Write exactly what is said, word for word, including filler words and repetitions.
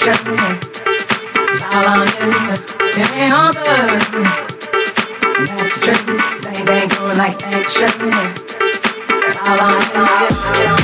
It's all on you. It ain't all good. That's the truth. Things ain't going like that should. It's all on you.